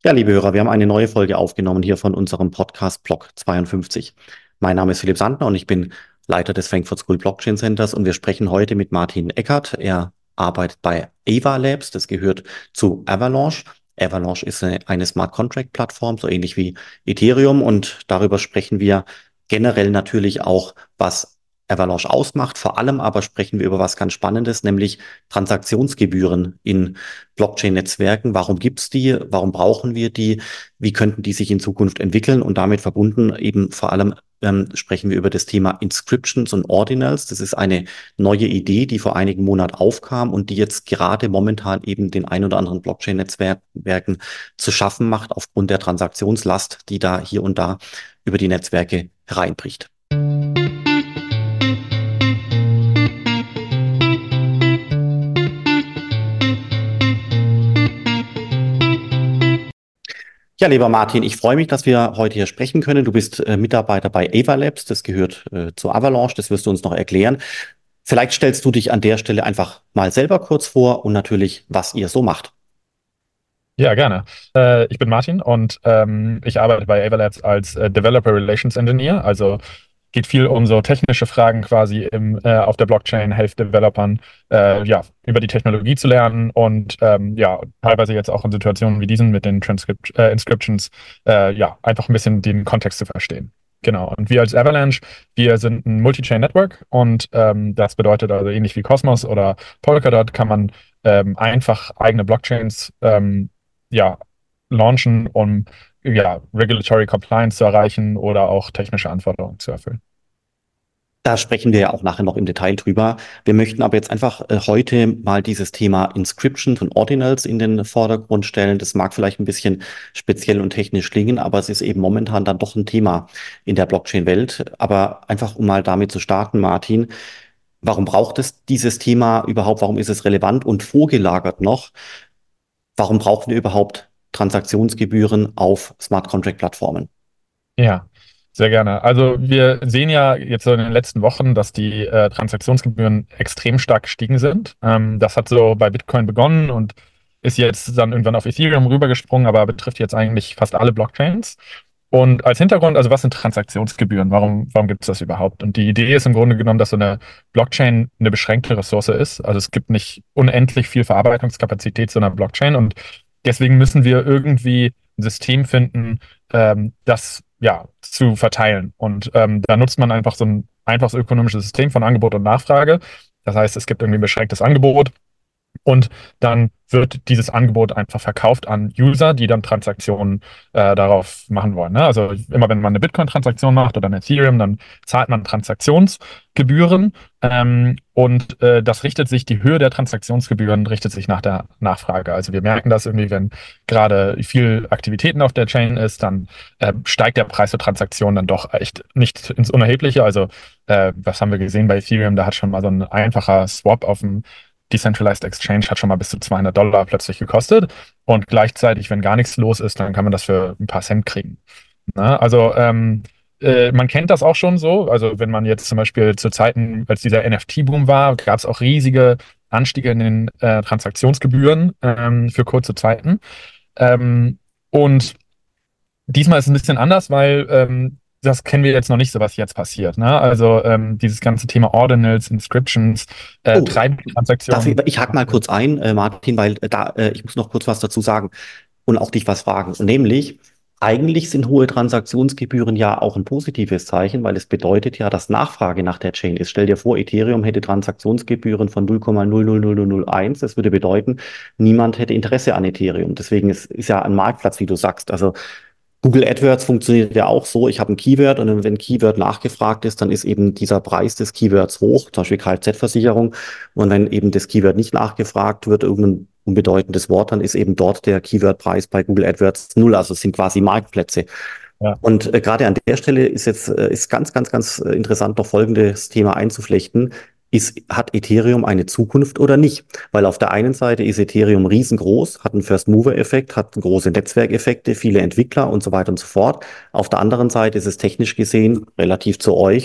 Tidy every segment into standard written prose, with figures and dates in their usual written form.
Ja, liebe Hörer, wir haben eine neue Folge aufgenommen hier von unserem Podcast Block 52. Mein Name ist Philipp Sandner und ich bin Leiter des Frankfurt School Blockchain Centers und wir sprechen heute mit Martin Eckert. Er arbeitet bei Ava Labs, das gehört zu Avalanche. Avalanche ist eine Smart Contract Plattform, so ähnlich wie Ethereum, und darüber sprechen wir generell natürlich auch, was Avalanche ausmacht. Vor allem aber sprechen wir über was ganz Spannendes, nämlich Transaktionsgebühren in Blockchain-Netzwerken. Warum gibt's die? Warum brauchen wir die? Wie könnten die sich in Zukunft entwickeln? Und damit verbunden eben vor allem sprechen wir über das Thema Inscriptions und Ordinals. Das ist eine neue Idee, die vor einigen Monaten aufkam und die jetzt gerade momentan eben den ein oder anderen Blockchain-Netzwerken zu schaffen macht, aufgrund der Transaktionslast, die da hier und da über die Netzwerke hereinbricht. Ja, lieber Martin, ich freue mich, dass wir heute hier sprechen können. Du bist Mitarbeiter bei Ava Labs, das gehört zu Avalanche, das wirst du uns noch erklären. Vielleicht stellst du dich an der Stelle einfach mal selber kurz vor und natürlich, was ihr so macht. Ja, gerne. Ich bin Martin und ich arbeite bei Ava Labs als Developer Relations Engineer. Also geht viel um so technische Fragen quasi auf der Blockchain, helft Developern ja, über die Technologie zu lernen und ja, teilweise jetzt auch in Situationen wie diesen mit den Inscriptions, ja, einfach ein bisschen den Kontext zu verstehen. Genau. Und wir als Avalanche, wir sind ein Multi-Chain-Network und das bedeutet also ähnlich wie Cosmos oder Polkadot kann man einfach eigene Blockchains ja, launchen, um ja, Regulatory Compliance zu erreichen oder auch technische Anforderungen zu erfüllen. Da sprechen wir ja auch nachher noch im Detail drüber. Wir möchten aber jetzt einfach heute mal dieses Thema Inscriptions und Ordinals in den Vordergrund stellen. Das mag vielleicht ein bisschen speziell und technisch klingen, aber es ist eben momentan dann doch ein Thema in der Blockchain-Welt. Aber einfach, um mal damit zu starten, Martin, warum braucht es dieses Thema überhaupt? Warum ist es relevant? Und vorgelagert noch, warum brauchen wir überhaupt Transaktionsgebühren auf Smart Contract Plattformen? Ja, sehr gerne. Also wir sehen ja jetzt so in den letzten Wochen, dass die Transaktionsgebühren extrem stark gestiegen sind. Das hat so bei Bitcoin begonnen und ist jetzt dann irgendwann auf Ethereum rübergesprungen, aber betrifft jetzt eigentlich fast alle Blockchains. Und als Hintergrund, also was sind Transaktionsgebühren? Warum gibt es das überhaupt? Und die Idee ist im Grunde genommen, dass so eine Blockchain eine beschränkte Ressource ist. Also es gibt nicht unendlich viel Verarbeitungskapazität zu einer Blockchain und deswegen müssen wir irgendwie ein System finden, das ja zu verteilen. Und da nutzt man einfach so ein einfaches ökonomisches System von Angebot und Nachfrage. Das heißt, es gibt irgendwie ein beschränktes Angebot. Und dann wird dieses Angebot einfach verkauft an User, die dann Transaktionen darauf machen wollen. Ne? Also immer wenn man eine Bitcoin-Transaktion macht oder eine Ethereum, dann zahlt man Transaktionsgebühren. Und das richtet sich, die Höhe der Transaktionsgebühren richtet sich nach der Nachfrage. Also wir merken das irgendwie, wenn gerade viel Aktivitäten auf der Chain ist, dann steigt der Preis der Transaktion dann doch echt nicht ins Unerhebliche. Also was haben wir gesehen bei Ethereum? Da hat schon mal so ein einfacher Swap auf dem Decentralized Exchange hat schon mal bis zu $200 plötzlich gekostet. Und gleichzeitig, wenn gar nichts los ist, dann kann man das für ein paar Cent kriegen. Na, also man kennt das auch schon so. Also wenn man jetzt zum Beispiel zu Zeiten, als dieser NFT-Boom war, gab es auch riesige Anstiege in den Transaktionsgebühren für kurze Zeiten. Und diesmal ist es ein bisschen anders, weil das kennen wir jetzt noch nicht so, was jetzt passiert. Ne? Also dieses ganze Thema Ordinals, Inscriptions, Oh, treiben Transaktionen. ich hake mal kurz ein, Martin, weil ich muss noch kurz was dazu sagen und auch dich was fragen. Nämlich, eigentlich sind hohe Transaktionsgebühren ja auch ein positives Zeichen, weil es bedeutet ja, dass Nachfrage nach der Chain ist. Stell dir vor, Ethereum hätte Transaktionsgebühren von 0,000001. Das würde bedeuten, niemand hätte Interesse an Ethereum. Deswegen ist ja ein Marktplatz, wie du sagst. Also Google AdWords funktioniert ja auch so. Ich habe ein Keyword und wenn ein Keyword nachgefragt ist, dann ist eben dieser Preis des Keywords hoch, zum Beispiel Kfz-Versicherung. Und wenn eben das Keyword nicht nachgefragt wird, irgendein unbedeutendes Wort, dann ist eben dort der Keywordpreis bei Google AdWords null. Also es sind quasi Marktplätze. Ja. Und gerade an der Stelle ist jetzt ist ganz interessant, noch folgendes Thema einzuflechten. Hat Ethereum eine Zukunft oder nicht? Weil auf der einen Seite ist Ethereum riesengroß, hat einen First-Mover-Effekt, hat große Netzwerkeffekte, viele Entwickler und so weiter und so fort. Auf der anderen Seite ist es technisch gesehen relativ zu euch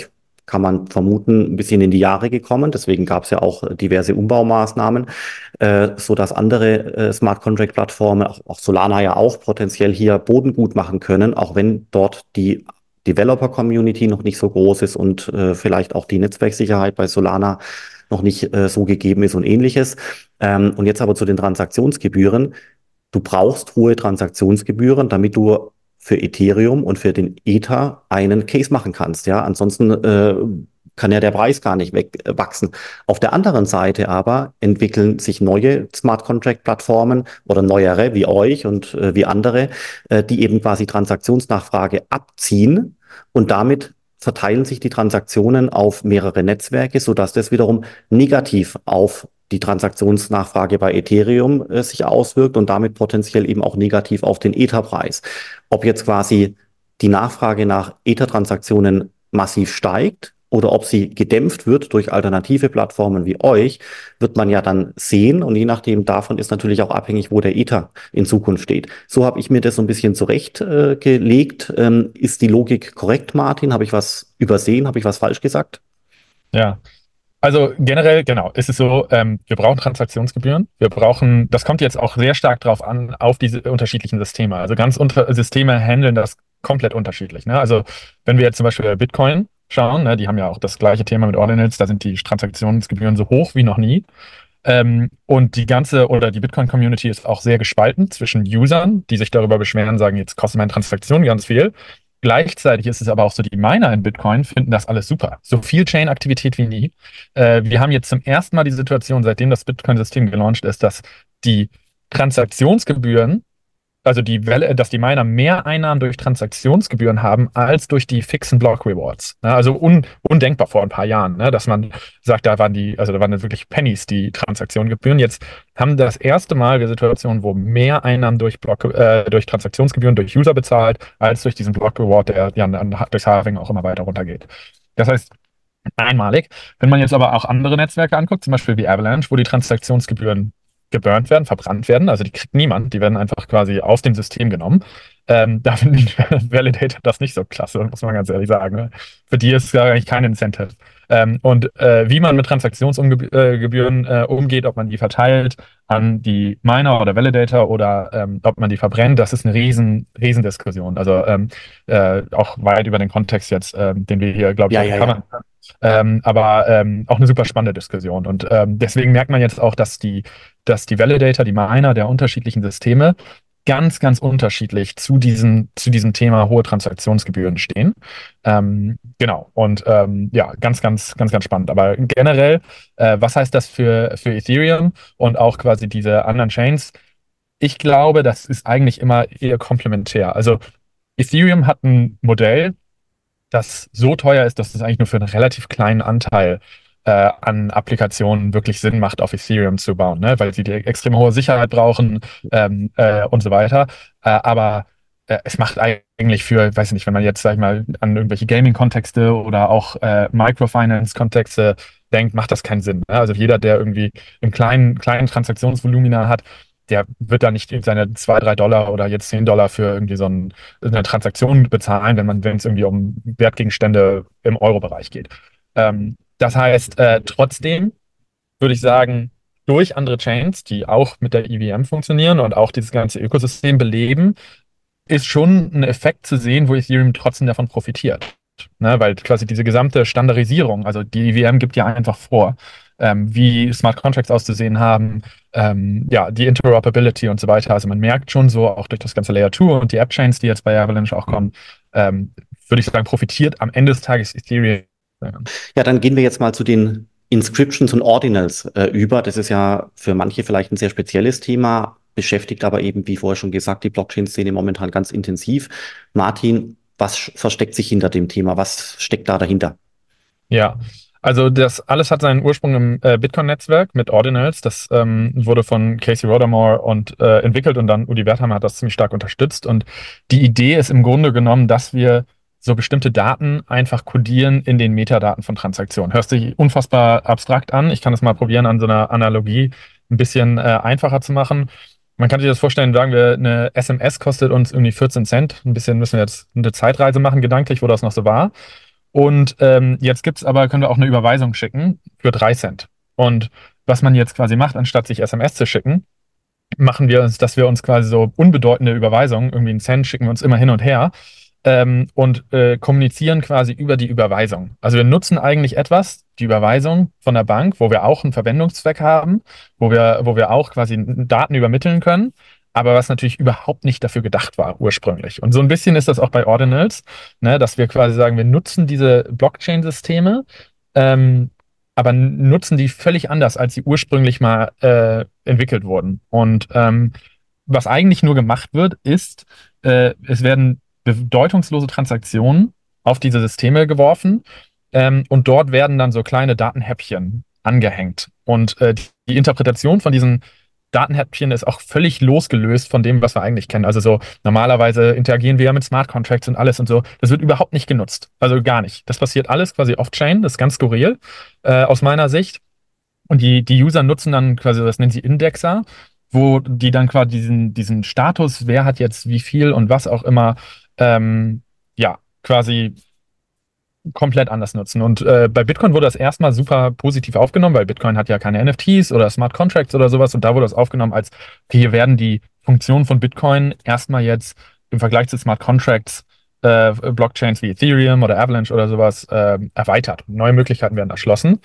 kann man vermuten, ein bisschen in die Jahre gekommen. Deswegen gab es ja auch diverse Umbaumaßnahmen, so dass andere Smart Contract Plattformen, auch Solana ja auch potenziell hier Boden gut machen können, auch wenn dort die Developer Community noch nicht so groß ist und vielleicht auch die Netzwerksicherheit bei Solana noch nicht so gegeben ist und ähnliches. Und jetzt aber zu den Transaktionsgebühren. Du brauchst hohe Transaktionsgebühren, damit du für Ethereum und für den Ether einen Case machen kannst. Ja, ansonsten kann ja der Preis gar nicht wachsen. Auf der anderen Seite aber entwickeln sich neue Smart Contract Plattformen oder neuere wie euch und wie andere, die eben quasi Transaktionsnachfrage abziehen und damit verteilen sich die Transaktionen auf mehrere Netzwerke, sodass das wiederum negativ auf die Transaktionsnachfrage bei Ethereum sich auswirkt und damit potenziell eben auch negativ auf den Ether-Preis. Ob jetzt quasi die Nachfrage nach Ether-Transaktionen massiv steigt oder ob sie gedämpft wird durch alternative Plattformen wie euch, wird man ja dann sehen. Und je nachdem davon ist natürlich auch abhängig, wo der Ether in Zukunft steht. So habe ich mir das so ein bisschen zurechtgelegt. Ist die Logik korrekt, Martin? Habe ich was übersehen? Habe ich was falsch gesagt? Ja. Also generell, genau, ist es so, wir brauchen Transaktionsgebühren. Das kommt jetzt auch sehr stark drauf an, auf diese unterschiedlichen Systeme. Also Systeme handeln das komplett unterschiedlich. Ne? Also wenn wir jetzt zum Beispiel Bitcoin schauen, ne, die haben ja auch das gleiche Thema mit Ordinals, da sind die Transaktionsgebühren so hoch wie noch nie. Und die Bitcoin-Community ist auch sehr gespalten zwischen Usern, die sich darüber beschweren, sagen, jetzt kostet meine Transaktion ganz viel. Gleichzeitig ist es aber auch so, die Miner in Bitcoin finden das alles super. So viel Chain-Aktivität wie nie. Wir haben jetzt zum ersten Mal die Situation, seitdem das Bitcoin-System gelauncht ist, dass die Transaktionsgebühren, dass die Miner mehr Einnahmen durch Transaktionsgebühren haben als durch die fixen Block-Rewards. Ne? Also undenkbar vor ein paar Jahren, ne? Dass man sagt, da waren wirklich Pennies, die Transaktionsgebühren. Jetzt haben das erste Mal die Situation, wo mehr Einnahmen durch Transaktionsgebühren durch User bezahlt, als durch diesen Block-Reward, der ja durchs Halving auch immer weiter runtergeht. Das heißt, einmalig. Wenn man jetzt aber auch andere Netzwerke anguckt, zum Beispiel wie Avalanche, wo die Transaktionsgebühren geburnt werden, verbrannt werden, also die kriegt niemand, die werden einfach quasi aus dem System genommen. Da finden die Validator das nicht so klasse, muss man ganz ehrlich sagen. Ne? Für die ist ja eigentlich kein Incentive. Wie man mit Transaktionsgebühren umgeht, ob man die verteilt an die Miner oder Validator oder ob man die verbrennt, das ist eine Riesendiskussion. Also auch weit über den Kontext jetzt, den wir hier, glaube ich, covern. Aber auch eine super spannende Diskussion. Und deswegen merkt man jetzt auch, dass die Validator, die Miner der unterschiedlichen Systeme ganz, ganz unterschiedlich zu diesem Thema hohe Transaktionsgebühren stehen. Genau. Und ja, ganz, ganz, ganz, ganz spannend. Aber generell, was heißt das für Ethereum und auch quasi diese anderen Chains? Ich glaube, das ist eigentlich immer eher komplementär. Also Ethereum hat ein Modell, das so teuer ist, dass es eigentlich nur für einen relativ kleinen Anteil an Applikationen wirklich Sinn macht, auf Ethereum zu bauen, ne? Weil sie die extrem hohe Sicherheit brauchen und so weiter. Aber es macht eigentlich für, weiß nicht, wenn man jetzt, sag ich mal, an irgendwelche Gaming-Kontexte oder auch Microfinance-Kontexte denkt, macht das keinen Sinn. Ne? Also jeder, der irgendwie im kleinen Transaktionsvolumina hat, der wird da nicht seine $2, $3 oder jetzt $10 für irgendwie eine Transaktion bezahlen, wenn es irgendwie um Wertgegenstände im Euro-Bereich geht. Das heißt, trotzdem würde ich sagen, durch andere Chains, die auch mit der EVM funktionieren und auch dieses ganze Ökosystem beleben, ist schon ein Effekt zu sehen, wo Ethereum trotzdem davon profitiert. Ne? Weil quasi diese gesamte Standardisierung, also die EVM gibt ja einfach vor, wie Smart Contracts auszusehen haben, ja, die Interoperability und so weiter. Also man merkt schon so, auch durch das ganze Layer 2 und die App-Chains, die jetzt bei Avalanche auch kommen, würde ich sagen, profitiert am Ende des Tages Ethereum. Ja, dann gehen wir jetzt mal zu den Inscriptions und Ordinals über. Das ist ja für manche vielleicht ein sehr spezielles Thema, beschäftigt aber eben, wie vorher schon gesagt, die Blockchain-Szene momentan ganz intensiv. Martin, was versteckt sich hinter dem Thema? Was steckt da dahinter? Ja, also das alles hat seinen Ursprung im Bitcoin-Netzwerk mit Ordinals. Das wurde von Casey Rodarmore entwickelt und dann Udi Wertheimer hat das ziemlich stark unterstützt. Und die Idee ist im Grunde genommen, dass wir so bestimmte Daten einfach kodieren in den Metadaten von Transaktionen. Hört sich unfassbar abstrakt an. Ich kann das mal probieren, an so einer Analogie ein bisschen einfacher zu machen. Man kann sich das vorstellen, sagen wir, eine SMS kostet uns irgendwie 14 Cent. Ein bisschen müssen wir jetzt eine Zeitreise machen, gedanklich, wo das noch so war. Und jetzt können wir auch eine Überweisung schicken für 3 Cent. Und was man jetzt quasi macht, anstatt sich SMS zu schicken, machen wir uns, dass wir uns quasi so unbedeutende Überweisungen, irgendwie einen Cent, schicken wir uns immer hin und her und kommunizieren quasi über die Überweisung. Also wir nutzen eigentlich etwas, die Überweisung von der Bank, wo wir auch einen Verwendungszweck haben, wo wir auch quasi Daten übermitteln können, aber was natürlich überhaupt nicht dafür gedacht war ursprünglich. Und so ein bisschen ist das auch bei Ordinals, ne, dass wir quasi sagen, wir nutzen diese Blockchain-Systeme, ähm, aber nutzen die völlig anders, als sie ursprünglich mal entwickelt wurden. Und was eigentlich nur gemacht wird, ist, es werden bedeutungslose Transaktionen auf diese Systeme geworfen und dort werden dann so kleine Datenhäppchen angehängt. Und die Interpretation von diesen Datenhäppchen ist auch völlig losgelöst von dem, was wir eigentlich kennen. Also so normalerweise interagieren wir ja mit Smart Contracts und alles und so. Das wird überhaupt nicht genutzt. Also gar nicht. Das passiert alles quasi off-chain. Das ist ganz skurril aus meiner Sicht. Und die User nutzen dann quasi, das nennen sie Indexer, wo die dann quasi diesen Status, wer hat jetzt wie viel und was auch immer, ja, quasi komplett anders nutzen. Und bei Bitcoin wurde das erstmal super positiv aufgenommen, weil Bitcoin hat ja keine NFTs oder Smart Contracts oder sowas. Und da wurde das aufgenommen als, okay, hier werden die Funktionen von Bitcoin erstmal jetzt im Vergleich zu Smart Contracts, Blockchains wie Ethereum oder Avalanche oder sowas erweitert. Neue Möglichkeiten werden erschlossen.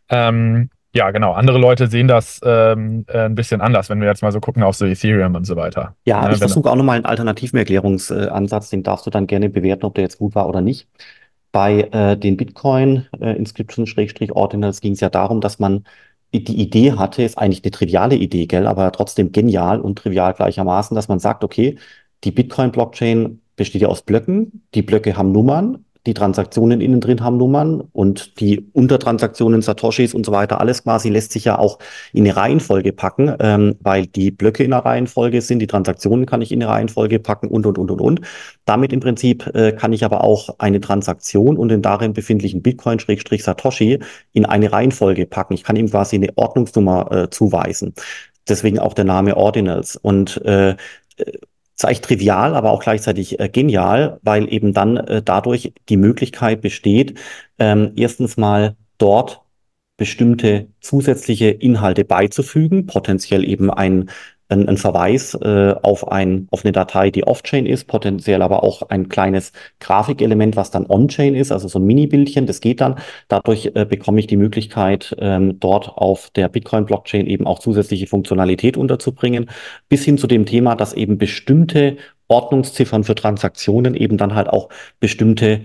Ja, genau. Andere Leute sehen das ein bisschen anders, wenn wir jetzt mal so gucken auf so Ethereum und so weiter. Ja, Ne, ich versuche auch nochmal einen alternativen Erklärungsansatz, den darfst du dann gerne bewerten, ob der jetzt gut war oder nicht. Bei den Bitcoin Inscription-Ordinals ging es ja darum, dass man die Idee hatte, ist eigentlich eine triviale Idee, gell, aber trotzdem genial und trivial gleichermaßen, dass man sagt, okay, die Bitcoin-Blockchain besteht ja aus Blöcken, die Blöcke haben Nummern, die Transaktionen innen drin haben Nummern und die Untertransaktionen, Satoshis und so weiter, alles quasi lässt sich ja auch in eine Reihenfolge packen, weil die Blöcke in einer Reihenfolge sind, die Transaktionen kann ich in eine Reihenfolge packen und. Damit im Prinzip kann ich aber auch eine Transaktion und den darin befindlichen Bitcoin-Satoshi in eine Reihenfolge packen. Ich kann ihm quasi eine Ordnungsnummer zuweisen. Deswegen auch der Name Ordinals. Und ist eigentlich trivial, aber auch gleichzeitig genial, weil eben dann dadurch die Möglichkeit besteht, erstens mal dort bestimmte zusätzliche Inhalte beizufügen, potenziell eben ein Verweis auf eine Datei, die off-chain ist, potenziell aber auch ein kleines Grafikelement, was dann on-chain ist, also so ein Mini-Bildchen, das geht dann. Dadurch bekomme ich die Möglichkeit, dort auf der Bitcoin-Blockchain eben auch zusätzliche Funktionalität unterzubringen, bis hin zu dem Thema, dass eben bestimmte Ordnungsziffern für Transaktionen eben dann halt auch bestimmte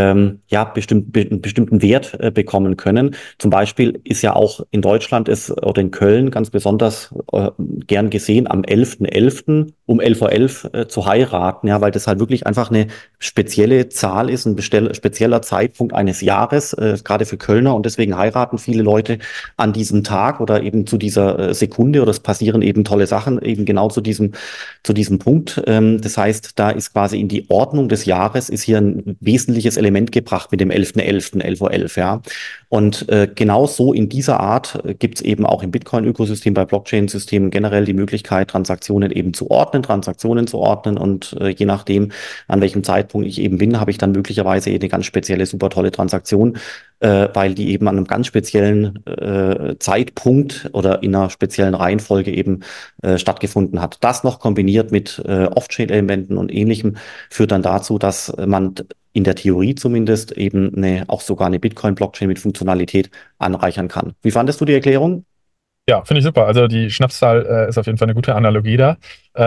einen bestimmten Wert bekommen können. Zum Beispiel ist ja auch in Deutschland oder in Köln ganz besonders gern gesehen, am 11.11. um 11:11 Uhr zu heiraten, ja, weil das halt wirklich einfach eine spezielle Zahl ist, ein spezieller Zeitpunkt eines Jahres, gerade für Kölner, und deswegen heiraten viele Leute an diesem Tag oder eben zu dieser Sekunde, oder es passieren eben tolle Sachen eben genau zu diesem Punkt. Das heißt, da ist quasi in die Ordnung des Jahres ist hier ein wesentliches Element gebracht mit dem 11.11., 11:11 Uhr, ja. Und genau so in dieser Art gibt es eben auch im Bitcoin-Ökosystem, bei Blockchain-Systemen generell die Möglichkeit, Transaktionen zu ordnen und je nachdem, an welchem Zeitpunkt ich eben bin, habe ich dann möglicherweise eine ganz spezielle, super tolle Transaktion, weil die eben an einem ganz speziellen Zeitpunkt oder in einer speziellen Reihenfolge eben stattgefunden hat. Das noch kombiniert mit Off-Chain-Elementen und Ähnlichem führt dann dazu, dass man in der Theorie zumindest eben auch sogar eine Bitcoin-Blockchain mit Funktionalität anreichern kann. Wie fandest du die Erklärung? Ja, finde ich super. Also die Schnapszahl ist auf jeden Fall eine gute Analogie da.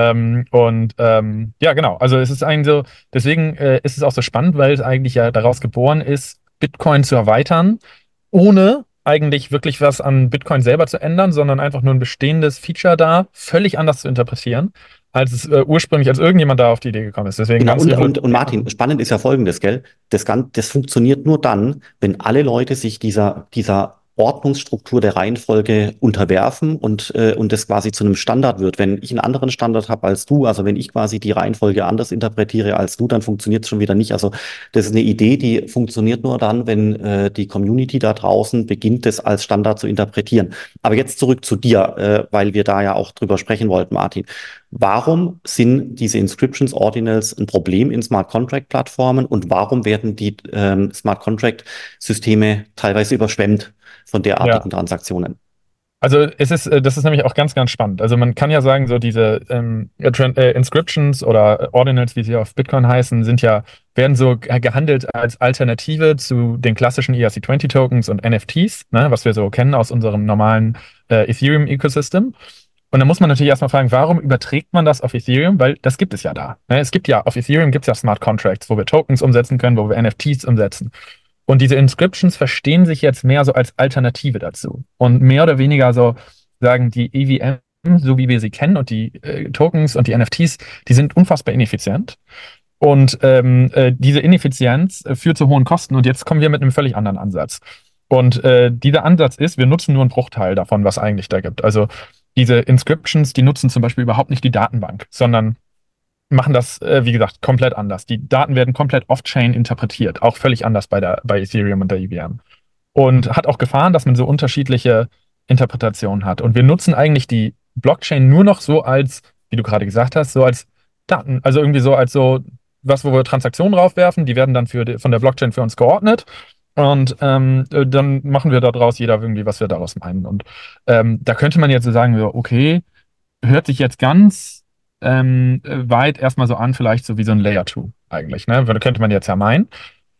Ja, genau. Also es ist eigentlich so, deswegen ist es auch so spannend, weil es eigentlich ja daraus geboren ist, Bitcoin zu erweitern, ohne eigentlich wirklich was an Bitcoin selber zu ändern, sondern einfach nur ein bestehendes Feature da völlig anders zu interpretieren, als es ursprünglich, als irgendjemand da auf die Idee gekommen ist. Deswegen Genau, ganz und Martin, spannend ist ja Folgendes, gell? Das funktioniert nur dann, wenn alle Leute sich dieser Ordnungsstruktur der Reihenfolge unterwerfen und das quasi zu einem Standard wird. Wenn ich einen anderen Standard habe als du, also wenn ich quasi die Reihenfolge anders interpretiere als du, dann funktioniert es schon wieder nicht. Also das ist eine Idee, die funktioniert nur dann, wenn die Community da draußen beginnt, das als Standard zu interpretieren. Aber jetzt zurück zu dir, weil wir da ja auch drüber sprechen wollten, Martin. Warum sind diese Inscriptions Ordinals ein Problem in Smart Contract Plattformen und warum werden die Smart Contract Systeme teilweise überschwemmt von Ja. derartigen Transaktionen? Also das ist nämlich auch ganz, ganz spannend. Also man kann ja sagen, so diese Inscriptions oder Ordinals, wie sie auf Bitcoin heißen, werden so gehandelt als Alternative zu den klassischen ERC20-Tokens und NFTs, ne, was wir so kennen aus unserem normalen Ethereum-Ecosystem. Und dann muss man natürlich erstmal fragen, warum überträgt man das auf Ethereum? Weil das gibt es ja da. Ne? Auf Ethereum gibt es ja Smart Contracts, wo wir Tokens umsetzen können, wo wir NFTs umsetzen. Und diese Inscriptions verstehen sich jetzt mehr so als Alternative dazu. Und mehr oder weniger so sagen, die EVM, so wie wir sie kennen, und die Tokens und die NFTs, die sind unfassbar ineffizient. Und diese Ineffizienz führt zu hohen Kosten. Und jetzt kommen wir mit einem völlig anderen Ansatz. Und dieser Ansatz ist, wir nutzen nur einen Bruchteil davon, was eigentlich da gibt. Also diese Inscriptions, die nutzen zum Beispiel überhaupt nicht die Datenbank, sondern machen das, wie gesagt, komplett anders. Die Daten werden komplett off-chain interpretiert, auch völlig anders bei Ethereum und der EVM. Und hat auch Gefahren, dass man so unterschiedliche Interpretationen hat. Und wir nutzen eigentlich die Blockchain nur noch so als, wie du gerade gesagt hast, so als Daten, also irgendwie so als so was, wo wir Transaktionen draufwerfen, die werden dann von der Blockchain für uns geordnet. Und dann machen wir daraus jeder irgendwie, was wir daraus meinen. Und da könnte man jetzt so sagen, okay, hört sich jetzt ganz weit erstmal so an, vielleicht so wie so ein Layer 2 eigentlich, ne? Könnte man jetzt ja meinen.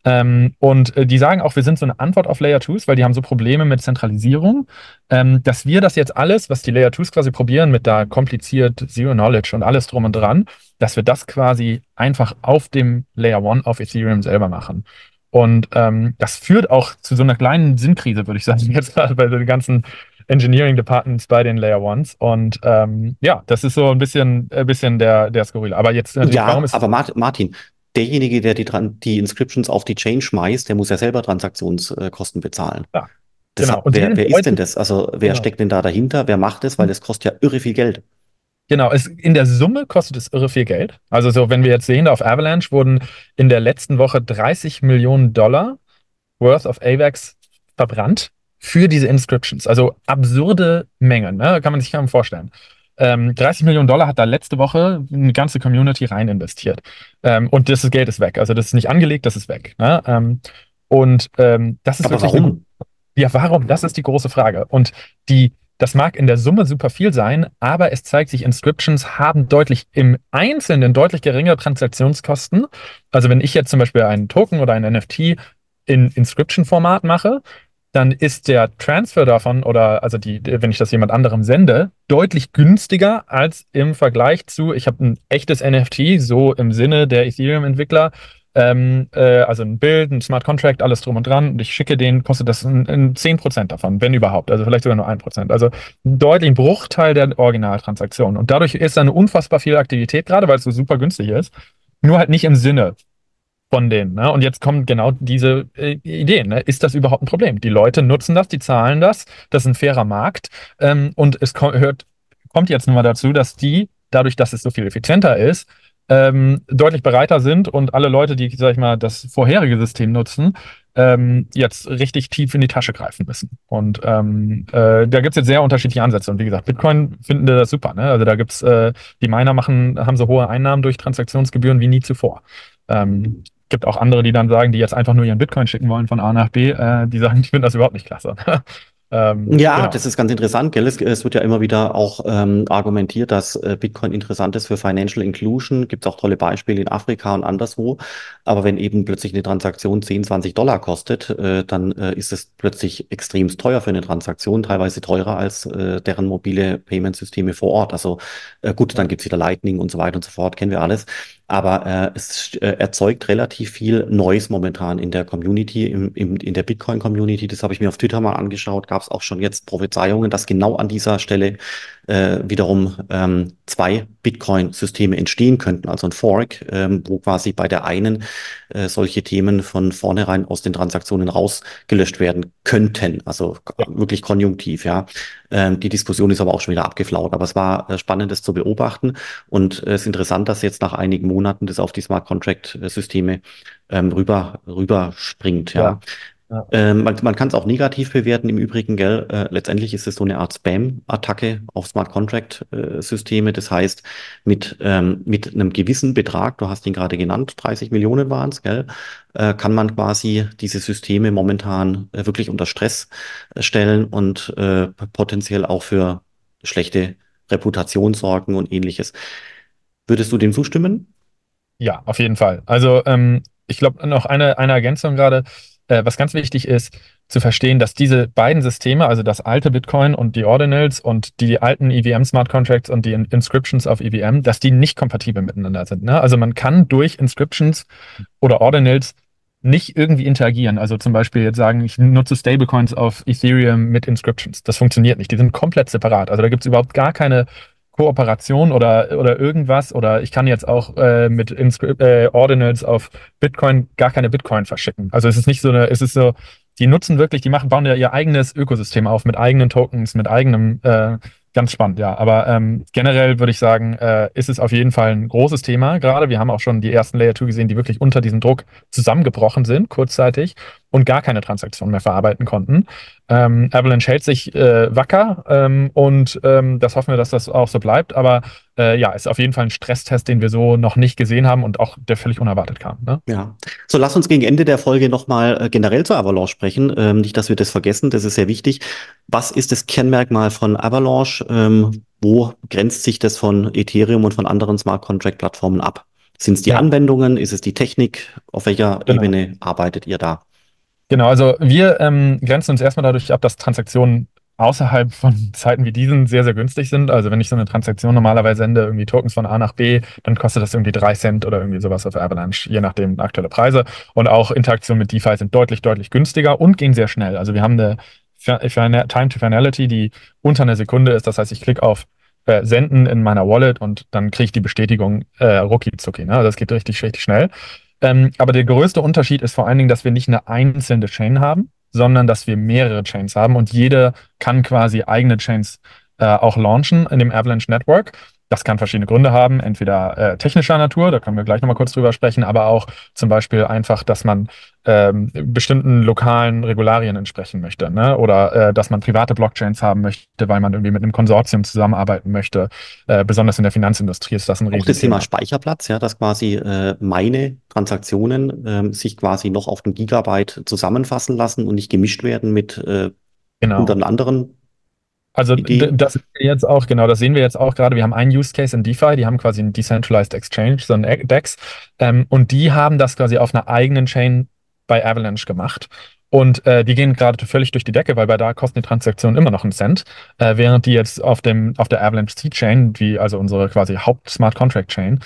Und die sagen auch, wir sind so eine Antwort auf Layer 2s, weil die haben so Probleme mit Zentralisierung, dass wir das jetzt alles, was die Layer 2s quasi probieren, mit da kompliziert Zero Knowledge und alles drum und dran, dass wir das quasi einfach auf dem Layer 1 auf Ethereum selber machen. Und das führt auch zu so einer kleinen Sinnkrise, würde ich sagen, jetzt gerade bei den ganzen Engineering Departments bei den Layer Ones. Und ja, das ist so ein bisschen der Skurrile. Aber jetzt natürlich, warum Ja, ist aber Martin, derjenige, der die Inscriptions auf die Chain schmeißt, der muss ja selber Transaktionskosten bezahlen. ja, genau. Und die sind Wer ist denn deutlich, das? Also wer genau. steckt denn da dahinter? Wer macht es? Weil das kostet ja irre viel Geld. Genau, in der Summe kostet es irre viel Geld. Also so, wenn wir jetzt sehen, auf Avalanche wurden in der letzten Woche 30 Millionen Dollar worth of AVAX verbrannt für diese Inscriptions. Also absurde Mengen, ne? Kann man sich kaum vorstellen. 30 Millionen Dollar hat da letzte Woche eine ganze Community rein investiert. Und das Geld ist weg. Also das ist nicht angelegt, das ist weg. Ne? Das ist Aber wirklich warum? ja, warum? Das ist die große Frage. Das mag in der Summe super viel sein, aber es zeigt sich, Inscriptions haben im Einzelnen deutlich geringere Transaktionskosten. Also wenn ich jetzt zum Beispiel einen Token oder ein NFT in Inscription-Format mache, dann ist der Transfer davon oder also wenn ich das jemand anderem sende, deutlich günstiger als im Vergleich zu, ich habe ein echtes NFT, so im Sinne der Ethereum-Entwickler, also ein Bild, ein Smart Contract, alles drum und dran und ich schicke den, kostet das ein 10% davon, wenn überhaupt, also vielleicht sogar nur 1%. Also deutlich ein Bruchteil der Originaltransaktionen. Und dadurch ist da eine unfassbar viel Aktivität, gerade weil es so super günstig ist, nur halt nicht im Sinne von denen. Ne? Und jetzt kommen genau diese Ideen. Ne? Ist das überhaupt ein Problem? Die Leute nutzen das, die zahlen das ist ein fairer Markt. Und es kommt jetzt nun mal dazu, dass dadurch, dass es so viel effizienter ist, deutlich bereiter sind und alle Leute, die, sag ich mal, das vorherige System nutzen, jetzt richtig tief in die Tasche greifen müssen. Und da gibt es jetzt sehr unterschiedliche Ansätze. Und wie gesagt, Bitcoin finden das super. Ne? Also da gibt es, die Miner haben so hohe Einnahmen durch Transaktionsgebühren wie nie zuvor. Gibt auch andere, die dann sagen, die jetzt einfach nur ihren Bitcoin schicken wollen von A nach B, die sagen, ich finde das überhaupt nicht klasse. Ja, Genau. das ist ganz interessant, gell? Es wird ja immer wieder auch argumentiert, dass Bitcoin interessant ist für Financial Inclusion. Gibt es auch tolle Beispiele in Afrika und anderswo. Aber wenn eben plötzlich eine Transaktion 10, $20 kostet, dann ist es plötzlich extrem teuer für eine Transaktion, teilweise teurer als deren mobile Payment-Systeme vor Ort. Also gut, Ja. dann gibt's wieder Lightning und so weiter und so fort, kennen wir alles. Aber es erzeugt relativ viel Noise momentan in der Community, in der Bitcoin-Community. Das habe ich mir auf Twitter mal angeschaut. Gab es auch schon jetzt Prophezeiungen, dass genau an dieser Stelle wiederum zwei Bitcoin-Systeme entstehen könnten, also ein Fork, wo quasi bei der einen solche Themen von vornherein aus den Transaktionen rausgelöscht werden könnten, also Ja, wirklich konjunktiv, ja. Die Diskussion ist aber auch schon wieder abgeflaut, aber es war spannend, das zu beobachten und es ist interessant, dass jetzt nach einigen Monaten das auf die Smart Contract-Systeme rüber springt, ja. ja, ja, Man kann es auch negativ bewerten, im Übrigen, gell? Letztendlich ist es so eine Art Spam-Attacke auf Smart Contract-Systeme. Das heißt, mit einem gewissen Betrag, du hast ihn gerade genannt, 30 Millionen waren es, gell? Kann man quasi diese Systeme momentan wirklich unter Stress stellen und potenziell auch für schlechte Reputation sorgen und ähnliches. Würdest du dem zustimmen? ja, auf jeden Fall. Also ich glaube, noch eine Ergänzung gerade, was ganz wichtig ist, zu verstehen, dass diese beiden Systeme, also das alte Bitcoin und die Ordinals und die alten EVM Smart Contracts und die Inscriptions auf EVM, dass die nicht kompatibel miteinander sind. Ne? Also man kann durch Inscriptions oder Ordinals nicht irgendwie interagieren. Also zum Beispiel jetzt sagen, ich nutze Stablecoins auf Ethereum mit Inscriptions. Das funktioniert nicht. Die sind komplett separat. Also da gibt es überhaupt gar keine Kooperation oder irgendwas. Oder ich kann jetzt auch mit Ordinals auf Bitcoin gar keine Bitcoin verschicken. Also es ist nicht so es ist so, die nutzen wirklich, bauen ja ihr eigenes Ökosystem auf mit eigenen Tokens, mit eigenem ganz spannend, ja. Aber generell würde ich sagen, ist es auf jeden Fall ein großes Thema. Gerade wir haben auch schon die ersten Layer 2 gesehen, die wirklich unter diesem Druck zusammengebrochen sind, kurzzeitig, und gar keine Transaktionen mehr verarbeiten konnten. Avalanche hält sich wacker und das hoffen wir, dass das auch so bleibt. Aber ja, ist auf jeden Fall ein Stresstest, den wir so noch nicht gesehen haben und auch der völlig unerwartet kam. Ne? Ja, so lass uns gegen Ende der Folge nochmal generell zur Avalanche sprechen. Nicht, dass wir das vergessen, das ist sehr wichtig. Was ist das Kernmerkmal von Avalanche? Wo grenzt sich das von Ethereum und von anderen Smart Contract Plattformen ab? Sind es die Ja, Anwendungen? Ist es die Technik? Auf welcher genau. Ebene arbeitet ihr da? Genau, also wir grenzen uns erstmal dadurch ab, dass Transaktionen außerhalb von Zeiten wie diesen sehr, sehr günstig sind. Also wenn ich so eine Transaktion normalerweise sende, irgendwie Tokens von A nach B, dann kostet das irgendwie 3 Cent oder irgendwie sowas auf Avalanche, je nachdem aktuelle Preise. Und auch Interaktionen mit DeFi sind deutlich, deutlich günstiger und gehen sehr schnell. Also wir haben eine Time to Finality, die unter einer Sekunde ist. Das heißt, ich klicke auf Senden in meiner Wallet und dann kriege ich die Bestätigung rucki zucki. Ne? Also das geht richtig, richtig schnell. Aber der größte Unterschied ist vor allen Dingen, dass wir nicht eine einzelne Chain haben, sondern dass wir mehrere Chains haben und jede kann quasi eigene Chains auch launchen in dem Avalanche Network. Das kann verschiedene Gründe haben, entweder technischer Natur, da können wir gleich nochmal kurz drüber sprechen, aber auch zum Beispiel einfach, dass man bestimmten lokalen Regularien entsprechen möchte, ne? Oder dass man private Blockchains haben möchte, weil man irgendwie mit einem Konsortium zusammenarbeiten möchte. Besonders in der Finanzindustrie ist das ein Auch das Thema Riesenthema. Speicherplatz, ja, dass quasi meine Transaktionen sich quasi noch auf den Gigabyte zusammenfassen lassen und nicht gemischt werden mit Genau. hunderten anderen Also Ideen. das sehen wir jetzt auch, genau, das sehen wir jetzt auch gerade. Wir haben einen Use Case in DeFi, die haben quasi einen Decentralized Exchange, so ein DEX, und die haben das quasi auf einer eigenen Chain bei Avalanche gemacht. Und die gehen gerade völlig durch die Decke, weil bei da kosten die Transaktionen immer noch einen Cent, während die jetzt auf der Avalanche C-Chain, wie also unsere quasi Haupt-Smart Contract Chain,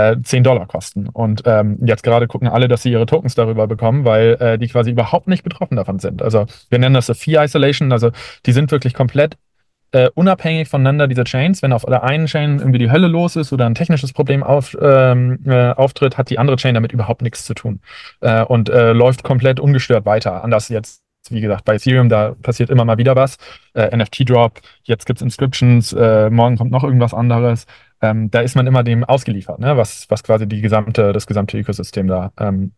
$10 kosten. Und jetzt gerade gucken alle, dass sie ihre Tokens darüber bekommen, weil die quasi überhaupt nicht betroffen davon sind. Also wir nennen das so Fee Isolation, also die sind wirklich komplett unabhängig voneinander, diese Chains. Wenn auf der einen Chain irgendwie die Hölle los ist oder ein technisches Problem auftritt, hat die andere Chain damit überhaupt nichts zu tun und läuft komplett ungestört weiter. Anders jetzt, wie gesagt, bei Ethereum, da passiert immer mal wieder was. NFT-Drop, jetzt gibt es Inscriptions, morgen kommt noch irgendwas anderes. Da ist man immer dem ausgeliefert, ne? Was quasi das gesamte Ökosystem da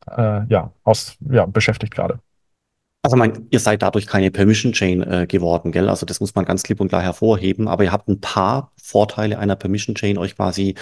beschäftigt gerade. Also ihr seid dadurch keine Permission Chain geworden, gell? Also das muss man ganz klipp und klar hervorheben. Aber ihr habt ein paar Vorteile einer Permission Chain euch quasi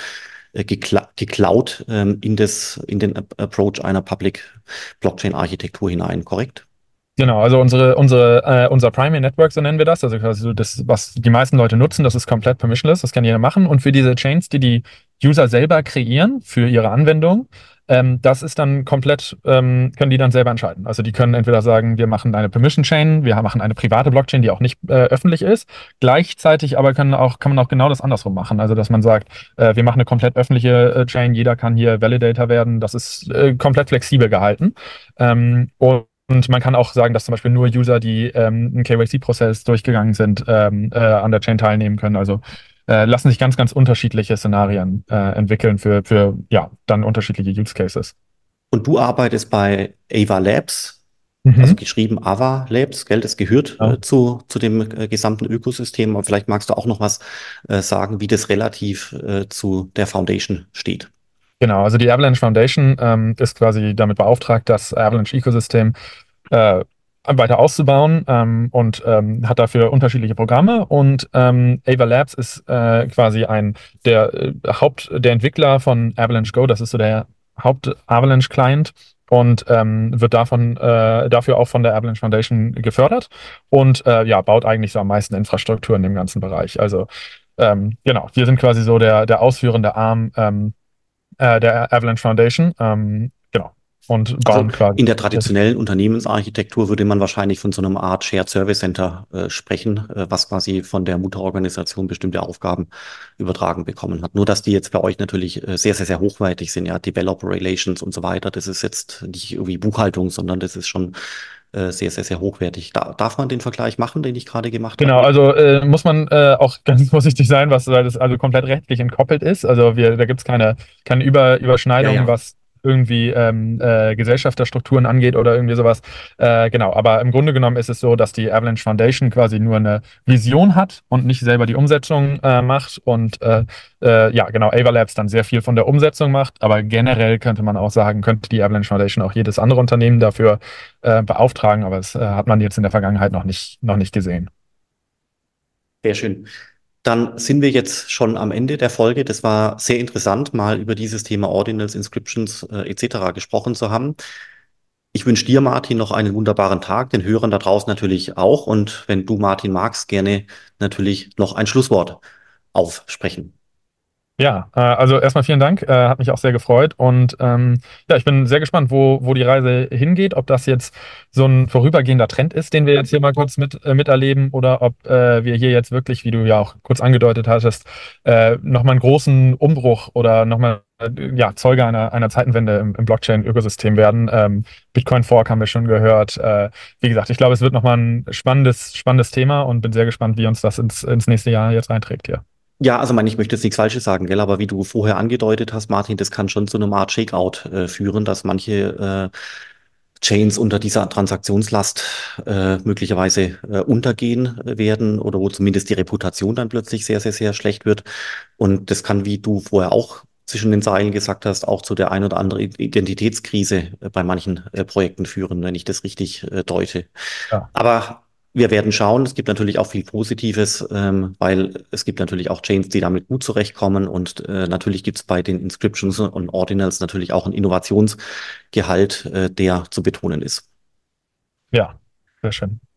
geklaut in den Approach einer Public Blockchain Architektur hinein, korrekt? Genau, also unser Primary Network, so nennen wir das, also quasi so das, was die meisten Leute nutzen, das ist komplett permissionless, das kann jeder machen. Und für diese Chains, die die User selber kreieren für ihre Anwendung, das ist dann komplett, können die dann selber entscheiden. Also die können entweder sagen, wir machen eine Permission Chain, wir machen eine private Blockchain, die auch nicht öffentlich ist. Gleichzeitig aber kann man auch genau das andersrum machen. Also dass man sagt, wir machen eine komplett öffentliche Chain, jeder kann hier Validator werden. Das ist komplett flexibel gehalten. und man kann auch sagen, dass zum Beispiel nur User, die einen KYC-Prozess durchgegangen sind, an der Chain teilnehmen können. Also lassen sich ganz, ganz unterschiedliche Szenarien entwickeln für ja, dann unterschiedliche Use Cases. Und du arbeitest bei Ava Labs, also Mhm. geschrieben Ava Labs, gell? Das gehört Genau. zu dem gesamten Ökosystem. Aber vielleicht magst du auch noch was sagen, wie das relativ zu der Foundation steht. Genau, also die Avalanche Foundation ist quasi damit beauftragt, das Avalanche-Ökosystem äh, weiter auszubauen und hat dafür unterschiedliche Programme. Und Ava Labs ist quasi der Entwickler von Avalanche Go. Das ist so der Haupt-Avalanche-Client und wird dafür auch von der Avalanche Foundation gefördert und ja, baut eigentlich so am meisten Infrastruktur in dem ganzen Bereich. Also genau, wir sind quasi so der ausführende Arm der Avalanche Foundation, genau, und Also bauen quasi. in der traditionellen Unternehmensarchitektur würde man wahrscheinlich von so einer Art Shared Service Center sprechen, was quasi von der Mutterorganisation bestimmte Aufgaben übertragen bekommen hat. Nur dass die jetzt bei euch natürlich sehr, sehr, sehr hochwertig sind, ja, Developer Relations und so weiter. Das ist jetzt nicht irgendwie Buchhaltung, sondern das ist schon sehr, sehr, sehr hochwertig. Darf man den Vergleich machen, den ich gerade gemacht habe? Genau, also muss man auch ganz vorsichtig sein, weil das also komplett rechtlich entkoppelt ist. Also da gibt es keine Ja, Überschneidung, ja. was irgendwie Gesellschafterstrukturen angeht oder irgendwie sowas. Genau, aber im Grunde genommen ist es so, dass die Avalanche Foundation quasi nur eine Vision hat und nicht selber die Umsetzung macht. Und ja, genau, Ava Labs dann sehr viel von der Umsetzung macht. Aber generell könnte man auch sagen, könnte die Avalanche Foundation auch jedes andere Unternehmen dafür beauftragen. Aber das hat man jetzt in der Vergangenheit noch nicht gesehen. Sehr schön. Dann sind wir jetzt schon am Ende der Folge. Das war sehr interessant, mal über dieses Thema Ordinals, Inscriptions etc. gesprochen zu haben. Ich wünsche dir, Martin, noch einen wunderbaren Tag, den Hörern da draußen natürlich auch. Und wenn du, Martin, magst, gerne natürlich noch ein Schlusswort aufsprechen. Ja, also erstmal vielen Dank, hat mich auch sehr gefreut und ja, ich bin sehr gespannt, wo die Reise hingeht, ob das jetzt so ein vorübergehender Trend ist, den wir jetzt hier mal kurz miterleben oder ob wir hier jetzt wirklich, wie du ja auch kurz angedeutet hattest, nochmal einen großen Umbruch oder nochmal ja, Zeuge einer Zeitenwende im Blockchain-Ökosystem werden. Bitcoin Fork haben wir schon gehört. Wie gesagt, ich glaube, es wird nochmal ein spannendes Thema und bin sehr gespannt, wie uns das ins nächste Jahr jetzt einträgt hier. Ja, also ich möchte jetzt nichts Falsches sagen, gell, aber wie du vorher angedeutet hast, Martin, das kann schon zu einer Art Shakeout führen, dass manche Chains unter dieser Transaktionslast möglicherweise untergehen werden oder wo zumindest die Reputation dann plötzlich sehr, sehr, sehr schlecht wird. Und das kann, wie du vorher auch zwischen den Zeilen gesagt hast, auch zu der ein oder anderen Identitätskrise bei manchen Projekten führen, wenn ich das richtig deute. Ja, Aber wir werden schauen. Es gibt natürlich auch viel Positives, weil es gibt natürlich auch Chains, die damit gut zurechtkommen. Und natürlich gibt es bei den Inscriptions und Ordinals natürlich auch einen Innovationsgehalt, der zu betonen ist. ja, sehr schön.